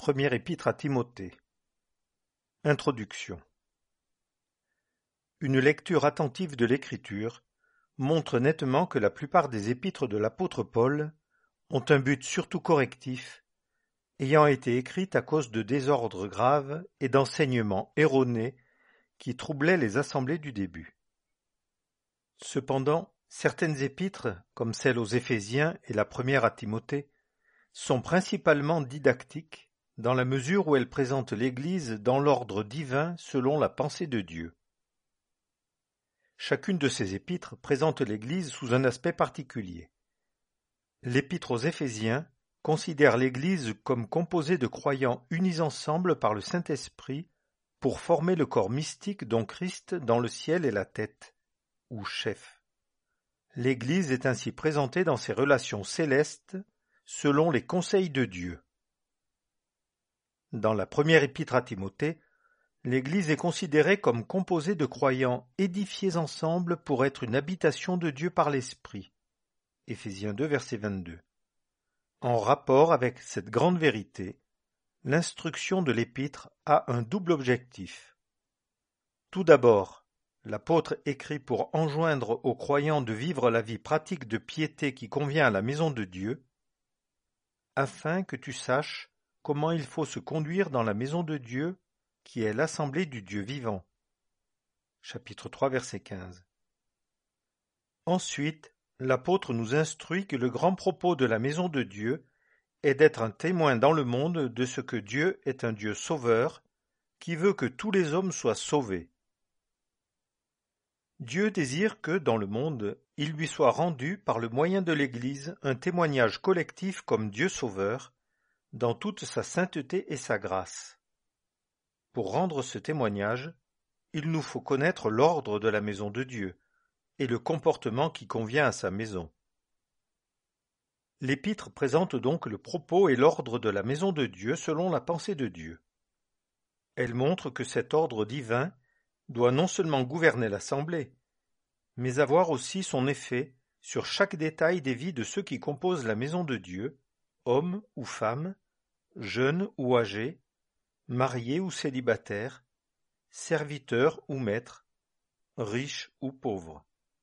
Première épître à Timothée. Introduction. Une lecture attentive de l'Écriture montre nettement que la plupart des épîtres de l'apôtre Paul ont un but surtout correctif, ayant été écrites à cause de désordres graves et d'enseignements erronés qui troublaient les assemblées du début. Cependant, certaines épîtres, comme celle aux Éphésiens et la première à Timothée, sont principalement didactiques, dans la mesure où elles présentent l'Église dans l'ordre divin selon la pensée de Dieu. Chacune de ces épîtres présente l'Église sous un aspect particulier. L'épître aux Éphésiens considère l'Église comme composée de croyants unis ensemble par le Saint-Esprit pour former le corps mystique dont Christ dans le ciel est la tête, ou chef. L'Église est ainsi présentée dans ses relations célestes selon les conseils de Dieu. Dans la première épître à Timothée, l'Église est considérée comme composée de croyants édifiés ensemble pour être une habitation de Dieu par l'Esprit. Éphésiens 2, verset 22. En rapport avec cette grande vérité, l'instruction de l'épître a un double objectif. Tout d'abord, l'apôtre écrit pour enjoindre aux croyants de vivre la vie pratique de piété qui convient à la maison de Dieu, afin que tu saches comment il faut se conduire dans la maison de Dieu, qui est l'assemblée du Dieu vivant. Chapitre 3, verset 15. Ensuite, l'apôtre nous instruit que le grand propos de la maison de Dieu est d'être un témoin dans le monde de ce que Dieu est un Dieu sauveur, qui veut que tous les hommes soient sauvés. Dieu désire que, dans le monde, il lui soit rendu, par le moyen de l'Église, un témoignage collectif comme Dieu sauveur, dans toute sa sainteté et sa grâce. Pour rendre ce témoignage, il nous faut connaître l'ordre de la maison de Dieu et le comportement qui convient à sa maison. L'épître présente donc le propos et l'ordre de la maison de Dieu selon la pensée de Dieu. Elle montre que cet ordre divin doit non seulement gouverner l'assemblée, mais avoir aussi son effet sur chaque détail des vies de ceux qui composent la maison de Dieu, hommes ou femmes, jeunes ou âgés, mariés ou célibataires, serviteurs ou maîtres, riches ou pauvres.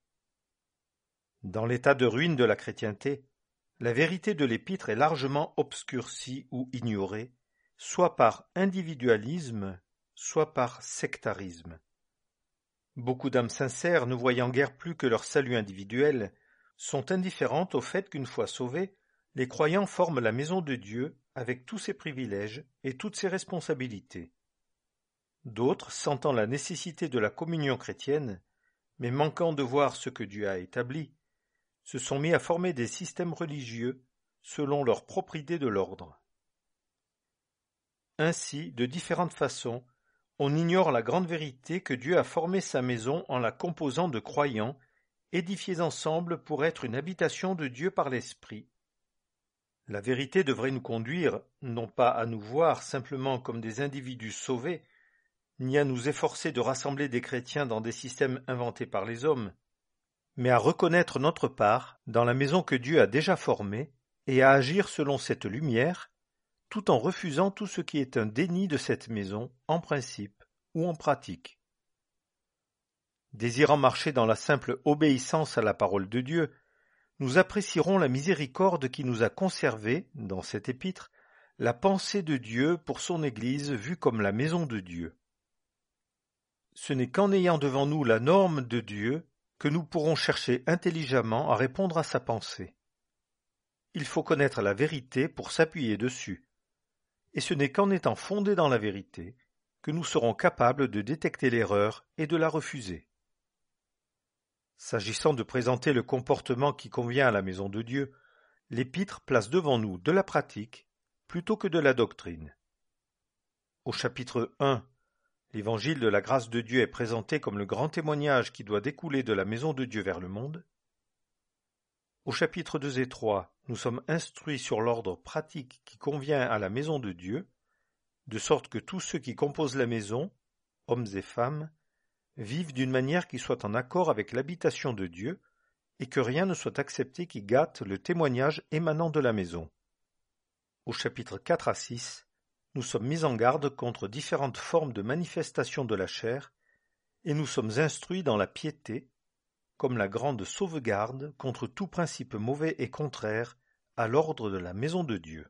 Dans l'état de ruine de la chrétienté, la vérité de l'épître est largement obscurcie ou ignorée, soit par individualisme, soit par sectarisme. Beaucoup d'âmes sincères, ne voyant guère plus que leur salut individuel, sont indifférentes au fait qu'une fois sauvés, les croyants forment la maison de Dieu avec tous ses privilèges et toutes ses responsabilités. D'autres, sentant la nécessité de la communion chrétienne, mais manquant de voir ce que Dieu a établi, se sont mis à former des systèmes religieux selon leur propre idée de l'ordre. Ainsi, de différentes façons, on ignore la grande vérité que Dieu a formé sa maison en la composant de croyants, édifiés ensemble pour être une habitation de Dieu par l'Esprit. La vérité devrait nous conduire, non pas à nous voir simplement comme des individus sauvés, ni à nous efforcer de rassembler des chrétiens dans des systèmes inventés par les hommes, mais à reconnaître notre part dans la maison que Dieu a déjà formée et à agir selon cette lumière, tout en refusant tout ce qui est un déni de cette maison, en principe ou en pratique. Désirant marcher dans la simple obéissance à la parole de Dieu, nous apprécierons la miséricorde qui nous a conservé, dans cette épître, la pensée de Dieu pour son Église vue comme la maison de Dieu. Ce n'est qu'en ayant devant nous la norme de Dieu que nous pourrons chercher intelligemment à répondre à sa pensée. Il faut connaître la vérité pour s'appuyer dessus, et ce n'est qu'en étant fondés dans la vérité que nous serons capables de détecter l'erreur et de la refuser. S'agissant de présenter le comportement qui convient à la maison de Dieu, l'épître place devant nous de la pratique plutôt que de la doctrine. Au chapitre 1, l'évangile de la grâce de Dieu est présenté comme le grand témoignage qui doit découler de la maison de Dieu vers le monde. Au chapitre 2 et 3, nous sommes instruits sur l'ordre pratique qui convient à la maison de Dieu, de sorte que tous ceux qui composent la maison, hommes et femmes, vivent d'une manière qui soit en accord avec l'habitation de Dieu et que rien ne soit accepté qui gâte le témoignage émanant de la maison. Au chapitre 4 à 6, nous sommes mis en garde contre différentes formes de manifestation de la chair, et nous sommes instruits dans la piété, comme la grande sauvegarde contre tout principe mauvais et contraire à l'ordre de la maison de Dieu.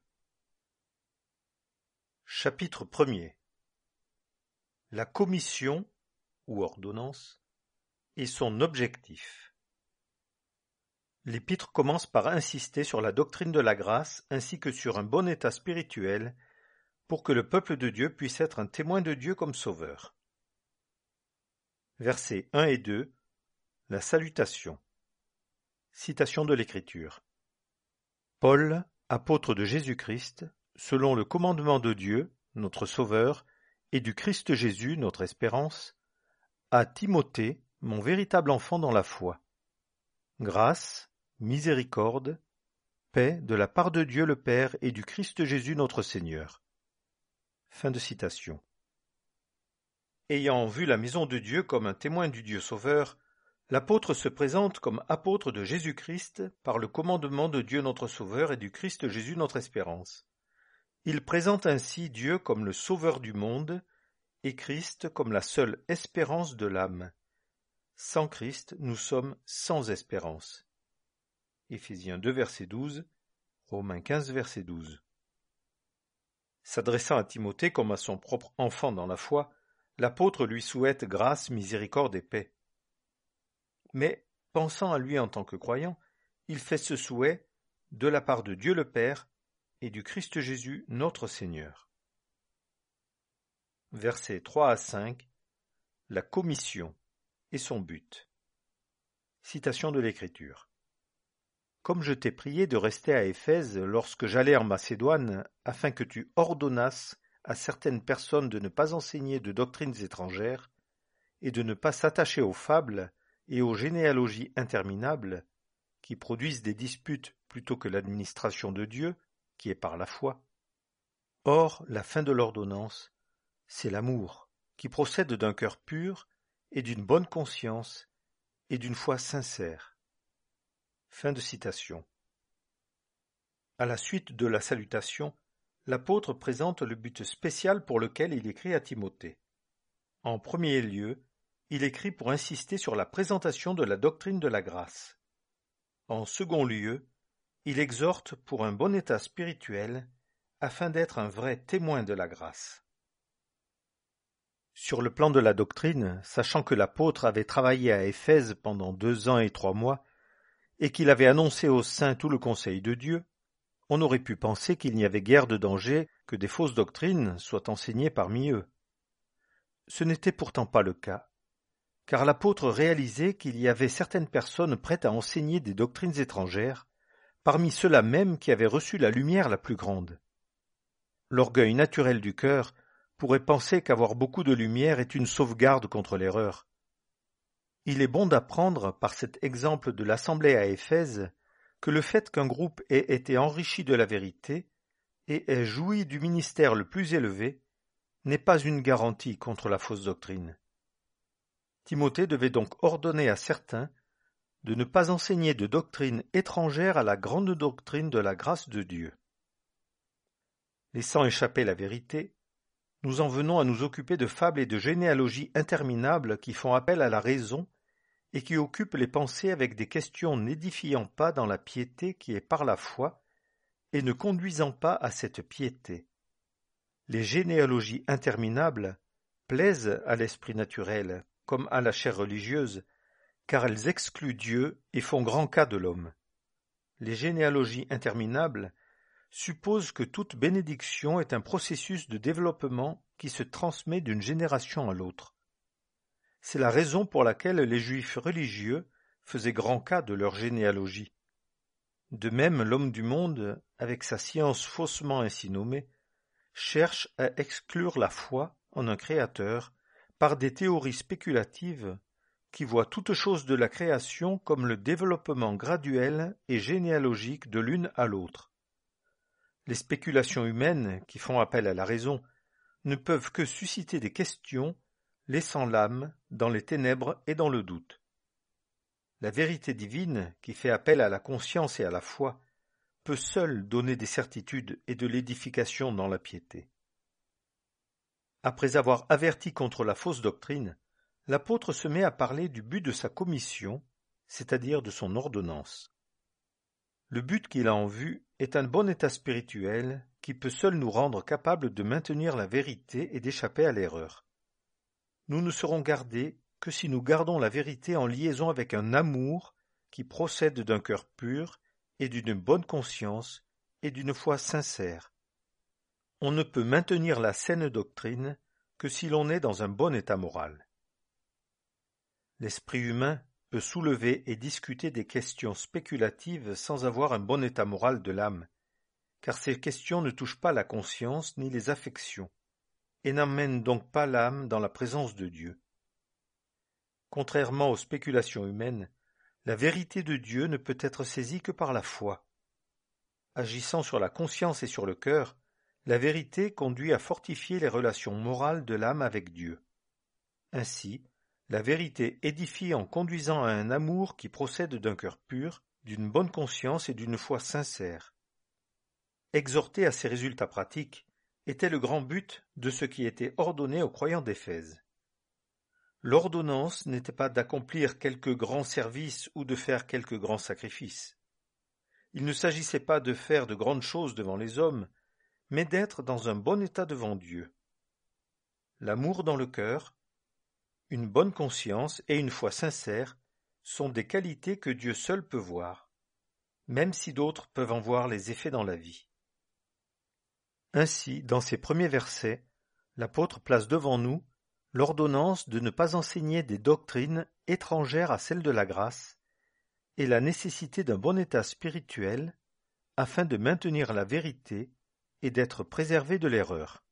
Chapitre 1er. La commission, ou ordonnance, et son objectif. L'épître commence par insister sur la doctrine de la grâce ainsi que sur un bon état spirituel pour que le peuple de Dieu puisse être un témoin de Dieu comme sauveur. Versets 1 et 2. La salutation. Citation de l'Écriture. Paul, apôtre de Jésus-Christ, selon le commandement de Dieu, notre Sauveur, et du Christ Jésus, notre espérance, à Timothée, mon véritable enfant dans la foi. Grâce, miséricorde, paix de la part de Dieu le Père et du Christ Jésus notre Seigneur. Fin de citation. Ayant vu la maison de Dieu comme un témoin du Dieu Sauveur, l'apôtre se présente comme apôtre de Jésus-Christ par le commandement de Dieu notre Sauveur et du Christ Jésus notre espérance. Il présente ainsi Dieu comme le Sauveur du monde et Christ comme la seule espérance de l'âme. Sans Christ, nous sommes sans espérance. Éphésiens 2, verset 12, Romains 15, verset 12. S'adressant à Timothée comme à son propre enfant dans la foi, l'apôtre lui souhaite grâce, miséricorde et paix. Mais, pensant à lui en tant que croyant, il fait ce souhait de la part de Dieu le Père et du Christ Jésus notre Seigneur. Versets 3 à 5. La commission et son but. Citation de l'Écriture. Comme je t'ai prié de rester à Éphèse lorsque j'allais en Macédoine, afin que tu ordonnasses à certaines personnes de ne pas enseigner de doctrines étrangères, et de ne pas s'attacher aux fables et aux généalogies interminables, qui produisent des disputes plutôt que l'administration de Dieu, qui est par la foi. Or, la fin de l'ordonnance, c'est l'amour, qui procède d'un cœur pur et d'une bonne conscience et d'une foi sincère. Fin de citation. À la suite de la salutation, l'apôtre présente le but spécial pour lequel il écrit à Timothée. En premier lieu, il écrit pour insister sur la présentation de la doctrine de la grâce. En second lieu, il exhorte pour un bon état spirituel afin d'être un vrai témoin de la grâce. Sur le plan de la doctrine, sachant que l'apôtre avait travaillé à Éphèse pendant 2 ans et 3 mois, et qu'il avait annoncé aux saints tout le conseil de Dieu, on aurait pu penser qu'il n'y avait guère de danger que des fausses doctrines soient enseignées parmi eux. Ce n'était pourtant pas le cas, car l'apôtre réalisait qu'il y avait certaines personnes prêtes à enseigner des doctrines étrangères, parmi ceux-là même qui avaient reçu la lumière la plus grande. L'orgueil naturel du cœur pourrait penser qu'avoir beaucoup de lumière est une sauvegarde contre l'erreur. Il est bon d'apprendre par cet exemple de l'assemblée à Éphèse que le fait qu'un groupe ait été enrichi de la vérité et ait joui du ministère le plus élevé n'est pas une garantie contre la fausse doctrine. Timothée devait donc ordonner à certains de ne pas enseigner de doctrine étrangère à la grande doctrine de la grâce de Dieu. Laissant échapper la vérité, nous en venons à nous occuper de fables et de généalogies interminables qui font appel à la raison et qui occupent les pensées avec des questions n'édifiant pas dans la piété qui est par la foi et ne conduisant pas à cette piété. Les généalogies interminables plaisent à l'esprit naturel comme à la chair religieuse, car elles excluent Dieu et font grand cas de l'homme. Les généalogies interminables supposent que toute bénédiction est un processus de développement qui se transmet d'une génération à l'autre. C'est la raison pour laquelle les Juifs religieux faisaient grand cas de leur généalogie. De même, l'homme du monde, avec sa science faussement ainsi nommée, cherche à exclure la foi en un créateur par des théories spéculatives qui voient toute chose de la création comme le développement graduel et généalogique de l'une à l'autre. Les spéculations humaines, qui font appel à la raison, ne peuvent que susciter des questions, laissant l'âme dans les ténèbres et dans le doute. La vérité divine, qui fait appel à la conscience et à la foi, peut seule donner des certitudes et de l'édification dans la piété. Après avoir averti contre la fausse doctrine, l'apôtre se met à parler du but de sa commission, c'est-à-dire de son ordonnance. Le but qu'il a en vue est un bon état spirituel qui peut seul nous rendre capables de maintenir la vérité et d'échapper à l'erreur. Nous ne serons gardés que si nous gardons la vérité en liaison avec un amour qui procède d'un cœur pur et d'une bonne conscience et d'une foi sincère. On ne peut maintenir la saine doctrine que si l'on est dans un bon état moral. L'esprit humain peut soulever et discuter des questions spéculatives sans avoir un bon état moral de l'âme, car ces questions ne touchent pas la conscience ni les affections, et n'emmènent donc pas l'âme dans la présence de Dieu. Contrairement aux spéculations humaines, la vérité de Dieu ne peut être saisie que par la foi. Agissant sur la conscience et sur le cœur, la vérité conduit à fortifier les relations morales de l'âme avec Dieu. Ainsi, la vérité édifie en conduisant à un amour qui procède d'un cœur pur, d'une bonne conscience et d'une foi sincère. Exhorter à ces résultats pratiques était le grand but de ce qui était ordonné aux croyants d'Éphèse. L'ordonnance n'était pas d'accomplir quelques grands services ou de faire quelques grands sacrifices. Il ne s'agissait pas de faire de grandes choses devant les hommes, mais d'être dans un bon état devant Dieu. L'amour dans le cœur, une bonne conscience et une foi sincère sont des qualités que Dieu seul peut voir, même si d'autres peuvent en voir les effets dans la vie. Ainsi, dans ces premiers versets, l'apôtre place devant nous l'ordonnance de ne pas enseigner des doctrines étrangères à celles de la grâce et la nécessité d'un bon état spirituel afin de maintenir la vérité et d'être préservé de l'erreur.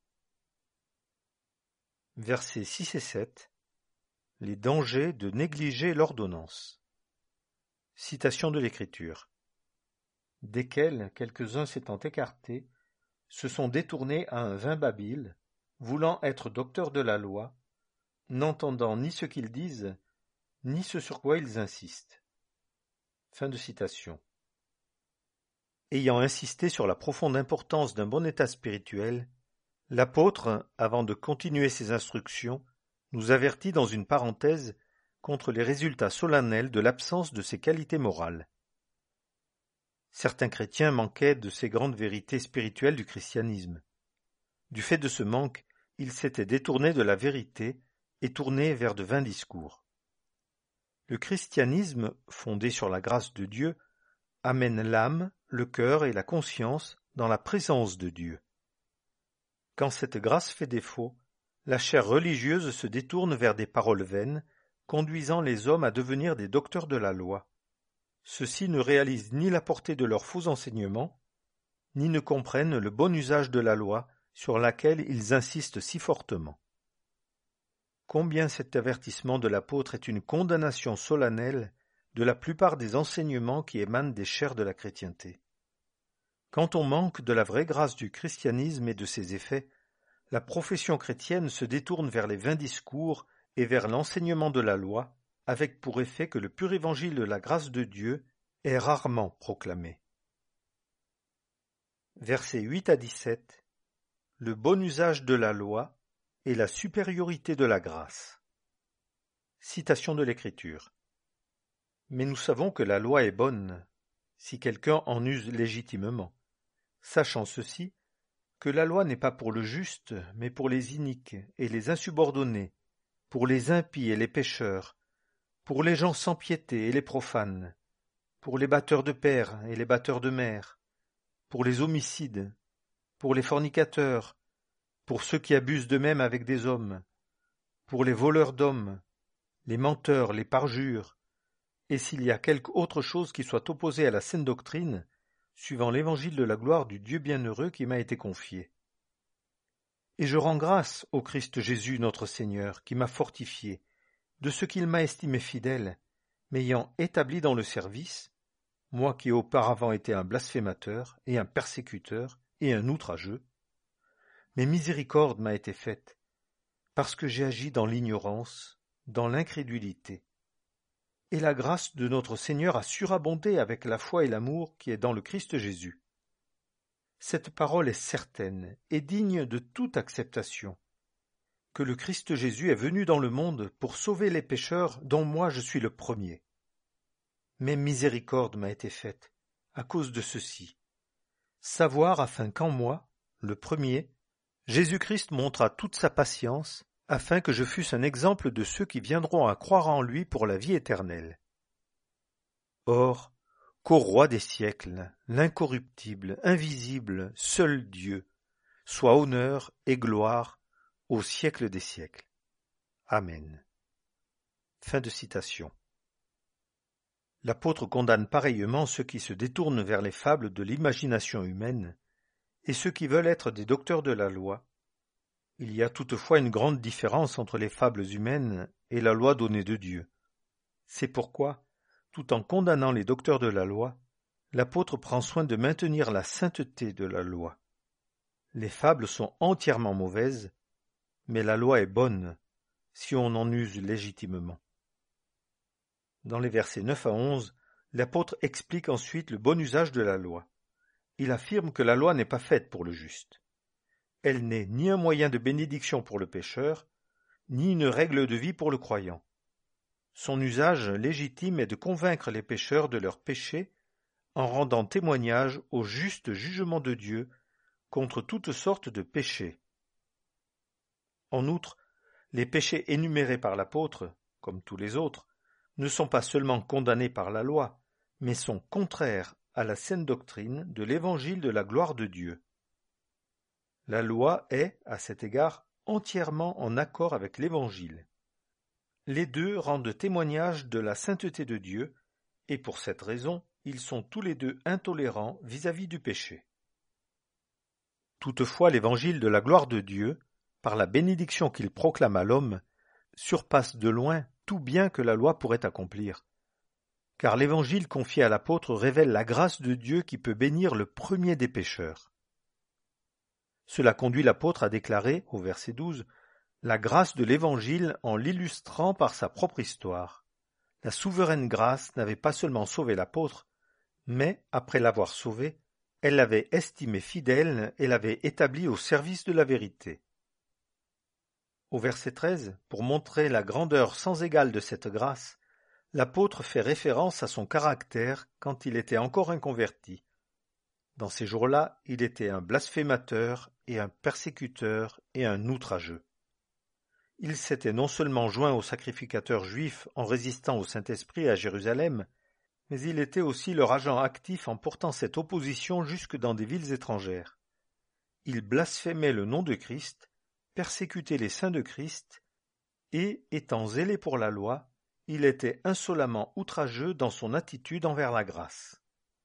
Versets 6 et 7. Les dangers de négliger l'ordonnance. Citation de l'Écriture. Desquels quelques-uns s'étant écartés, se sont détournés à un vain babil, voulant être docteurs de la loi, n'entendant ni ce qu'ils disent, ni ce sur quoi ils insistent. Fin de citation. Ayant insisté sur la profonde importance d'un bon état spirituel, l'apôtre, avant de continuer ses instructions, nous avertit dans une parenthèse contre les résultats solennels de l'absence de ces qualités morales. Certains chrétiens manquaient de ces grandes vérités spirituelles du christianisme. Du fait de ce manque, ils s'étaient détournés de la vérité et tournés vers de vains discours. Le christianisme, fondé sur la grâce de Dieu, amène l'âme, le cœur et la conscience dans la présence de Dieu. Quand cette grâce fait défaut, la chair religieuse se détourne vers des paroles vaines, conduisant les hommes à devenir des docteurs de la loi. Ceux-ci ne réalisent ni la portée de leurs faux enseignements, ni ne comprennent le bon usage de la loi sur laquelle ils insistent si fortement. Combien cet avertissement de l'apôtre est une condamnation solennelle de la plupart des enseignements qui émanent des chairs de la chrétienté. Quand on manque de la vraie grâce du christianisme et de ses effets, la profession chrétienne se détourne vers les vains discours et vers l'enseignement de la loi, avec pour effet que le pur évangile de la grâce de Dieu est rarement proclamé. Versets 8 à 17. Le bon usage de la loi et la supériorité de la grâce. Citation de l'Écriture. Mais nous savons que la loi est bonne, si quelqu'un en use légitimement, sachant ceci, que la loi n'est pas pour le juste, mais pour les iniques et les insubordonnés, pour les impies et les pécheurs, pour les gens sans piété et les profanes, pour les batteurs de pères et les batteurs de mères, pour les homicides, pour les fornicateurs, pour ceux qui abusent d'eux-mêmes avec des hommes, pour les voleurs d'hommes, les menteurs, les parjures, et s'il y a quelque autre chose qui soit opposée à la saine doctrine, suivant l'évangile de la gloire du Dieu bienheureux qui m'a été confié. Et je rends grâce au Christ Jésus notre Seigneur, qui m'a fortifié, de ce qu'il m'a estimé fidèle, m'ayant établi dans le service, moi qui auparavant étais un blasphémateur et un persécuteur et un outrageux. Mais miséricorde m'a été faite, parce que j'ai agi dans l'ignorance, dans l'incrédulité. Et la grâce de notre Seigneur a surabondé avec la foi et l'amour qui est dans le Christ Jésus. Cette parole est certaine et digne de toute acceptation. que le Christ Jésus est venu dans le monde pour sauver les pécheurs dont moi je suis le premier. Mais miséricorde m'a été faite à cause de ceci, savoir afin qu'en moi, le premier, Jésus-Christ montra toute sa patience, afin que je fusse un exemple de ceux qui viendront à croire en lui pour la vie éternelle. Or, qu'au roi des siècles, l'incorruptible, invisible, seul Dieu, soit honneur et gloire au siècle des siècles. Amen. Fin de citation. L'apôtre condamne pareillement ceux qui se détournent vers les fables de l'imagination humaine et ceux qui veulent être des docteurs de la loi. Il y a toutefois une grande différence entre les fables humaines et la loi donnée de Dieu. C'est pourquoi, tout en condamnant les docteurs de la loi, l'apôtre prend soin de maintenir la sainteté de la loi. Les fables sont entièrement mauvaises, mais la loi est bonne si on en use légitimement. Dans les versets 9 à 11, l'apôtre explique ensuite le bon usage de la loi. Il affirme que la loi n'est pas faite pour le juste. Elle n'est ni un moyen de bénédiction pour le pécheur, ni une règle de vie pour le croyant. Son usage légitime est de convaincre les pécheurs de leurs péchés en rendant témoignage au juste jugement de Dieu contre toutes sortes de péchés. En outre, les péchés énumérés par l'apôtre, comme tous les autres, ne sont pas seulement condamnés par la loi, mais sont contraires à la saine doctrine de l'évangile de la gloire de Dieu. La loi est, à cet égard, entièrement en accord avec l'évangile. Les deux rendent témoignage de la sainteté de Dieu, et pour cette raison, ils sont tous les deux intolérants vis-à-vis du péché. Toutefois, l'évangile de la gloire de Dieu, par la bénédiction qu'il proclame à l'homme, surpasse de loin tout bien que la loi pourrait accomplir. Car l'évangile confié à l'apôtre révèle la grâce de Dieu qui peut bénir le premier des pécheurs. Cela conduit l'apôtre à déclarer, au verset 12, la grâce de l'évangile en l'illustrant par sa propre histoire. La souveraine grâce n'avait pas seulement sauvé l'apôtre, mais, après l'avoir sauvé, elle l'avait estimé fidèle et l'avait établi au service de la vérité. Au verset 13, pour montrer la grandeur sans égale de cette grâce, l'apôtre fait référence à son caractère quand il était encore inconverti. Dans ces jours-là, il était un blasphémateur et un persécuteur et un outrageux. Il s'était non seulement joint aux sacrificateurs juifs en résistant au Saint-Esprit à Jérusalem, mais il était aussi leur agent actif en portant cette opposition jusque dans des villes étrangères. Il blasphémait le nom de Christ, persécutait les saints de Christ, et, étant zélé pour la loi, il était insolemment outrageux dans son attitude envers la grâce.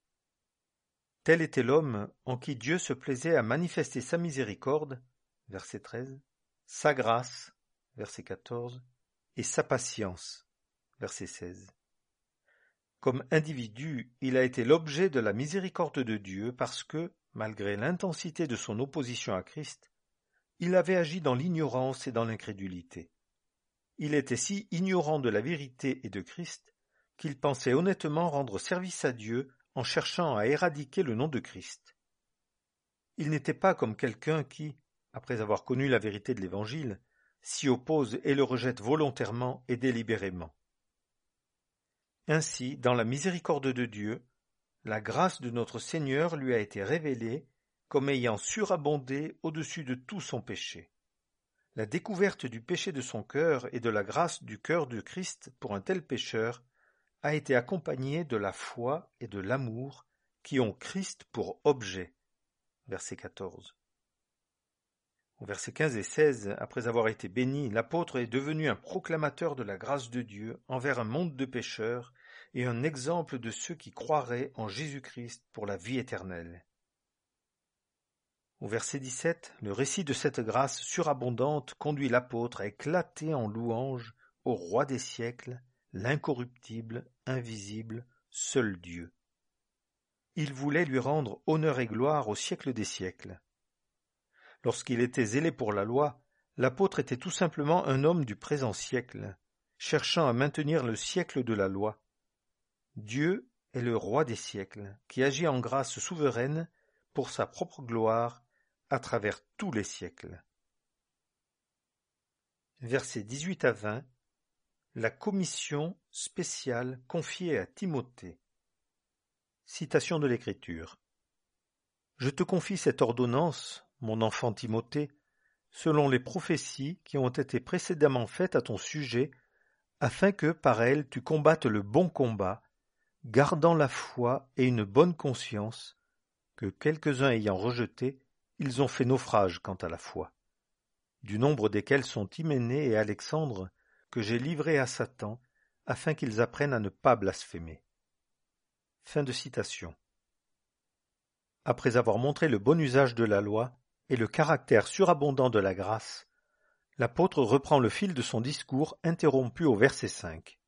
Tel était l'homme en qui Dieu se plaisait à manifester sa miséricorde, verset 13, sa grâce, verset 14, et sa patience, verset 16. Comme individu, il a été l'objet de la miséricorde de Dieu parce que, malgré l'intensité de son opposition à Christ, il avait agi dans l'ignorance et dans l'incrédulité. Il était si ignorant de la vérité et de Christ qu'il pensait honnêtement rendre service à Dieu en cherchant à éradiquer le nom de Christ. Il n'était pas comme quelqu'un qui, après avoir connu la vérité de l'Évangile, s'y oppose et le rejette volontairement et délibérément. Ainsi, dans la miséricorde de Dieu, la grâce de notre Seigneur lui a été révélée comme ayant surabondé au-dessus de tout son péché. La découverte du péché de son cœur et de la grâce du cœur de Christ pour un tel pécheur a été accompagnée de la foi et de l'amour qui ont Christ pour objet. Verset 14. Au verset 15 et 16, après avoir été béni, l'apôtre est devenu un proclamateur de la grâce de Dieu envers un monde de pécheurs et un exemple de ceux qui croiraient en Jésus-Christ pour la vie éternelle. Au verset 17, le récit de cette grâce surabondante conduit l'apôtre à éclater en louange au roi des siècles, l'incorruptible, invisible, seul Dieu. Il voulait lui rendre honneur et gloire au siècle des siècles. Lorsqu'il était zélé pour la loi, l'apôtre était tout simplement un homme du présent siècle, cherchant à maintenir le siècle de la loi. Dieu est le roi des siècles, qui agit en grâce souveraine pour sa propre gloire à travers tous les siècles. Versets 18 à 20. La commission spéciale confiée à Timothée. Citation de l'Écriture. Je te confie cette ordonnance, mon enfant Timothée, selon les prophéties qui ont été précédemment faites à ton sujet, afin que par elles tu combattes le bon combat, gardant la foi et une bonne conscience, que quelques-uns ayant rejeté, ils ont fait naufrage quant à la foi, du nombre desquels sont Hyménée et Alexandre, que j'ai livrés à Satan, afin qu'ils apprennent à ne pas blasphémer. Fin de citation. Après avoir montré le bon usage de la loi et le caractère surabondant de la grâce, l'apôtre reprend le fil de son discours interrompu au verset 5.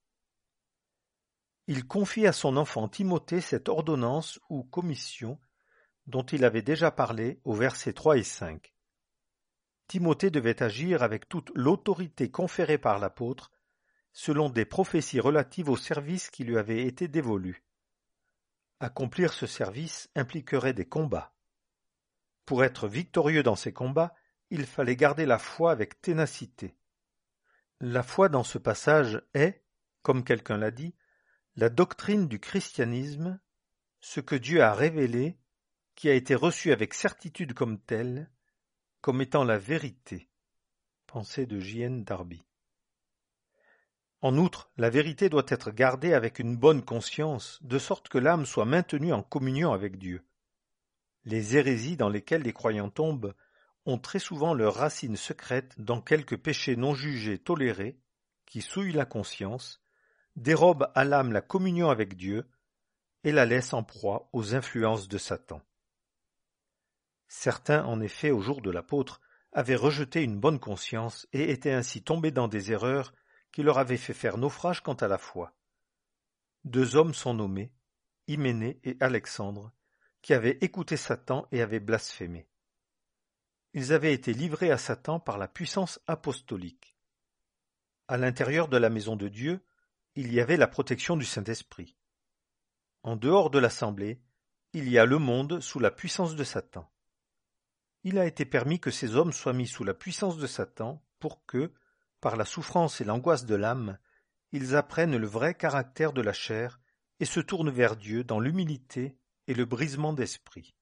Il confie à son enfant Timothée cette ordonnance ou commission dont il avait déjà parlé au versets 3 et 5. Timothée devait agir avec toute l'autorité conférée par l'apôtre, selon des prophéties relatives au service qui lui avait été dévolu. Accomplir ce service impliquerait des combats. Pour être victorieux dans ces combats, il fallait garder la foi avec ténacité. La foi dans ce passage est, comme quelqu'un l'a dit, la doctrine du christianisme, ce que Dieu a révélé, qui a été reçu avec certitude comme tel, comme étant la vérité. Pensée de J.N. Darby. En outre, la vérité doit être gardée avec une bonne conscience, de sorte que l'âme soit maintenue en communion avec Dieu. Les hérésies dans lesquelles les croyants tombent ont très souvent leur racine secrète dans quelques péchés non jugés tolérés, qui souillent la conscience, dérobent à l'âme la communion avec Dieu et la laissent en proie aux influences de Satan. Certains, en effet, au jour de l'apôtre, avaient rejeté une bonne conscience et étaient ainsi tombés dans des erreurs qui leur avaient fait faire naufrage quant à la foi. 2 hommes sont nommés, Hyménée et Alexandre, qui avaient écouté Satan et avaient blasphémé. Ils avaient été livrés à Satan par la puissance apostolique. À l'intérieur de la maison de Dieu, il y avait la protection du Saint-Esprit. En dehors de l'assemblée, il y a le monde sous la puissance de Satan. Il a été permis que ces hommes soient mis sous la puissance de Satan pour que, par la souffrance et l'angoisse de l'âme, ils apprennent le vrai caractère de la chair et se tournent vers Dieu dans l'humilité et le brisement d'esprit.